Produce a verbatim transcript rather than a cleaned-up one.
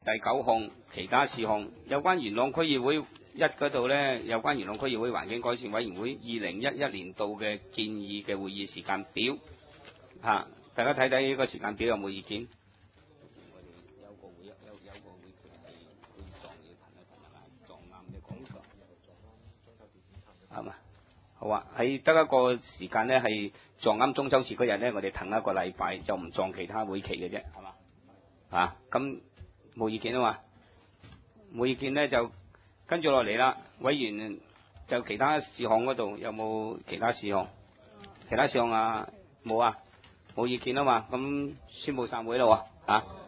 第九項其他事項，有關元朗區議會一嗰度呢，有關元朗區議會環境改善委員會二零一一年度嘅建議嘅會議時間表嚇、啊，大家睇睇呢個時間表有冇意見？我哋有個會有有有個會佢哋會撞要騰一騰啊，撞啱嘅講座係嘛？好啊，喺得一個時間呢，係撞啱中秋節嗰日呢，我哋騰一個禮拜，就唔撞其他會期嘅啫，係嘛？啊，咁冇意見啊嘛，冇意見呢，就跟住落嚟啦。委員就其他事項嗰度有冇其他事項？其他事項啊冇啊，冇意見啊嘛，咁宣佈散會啦喎，啊。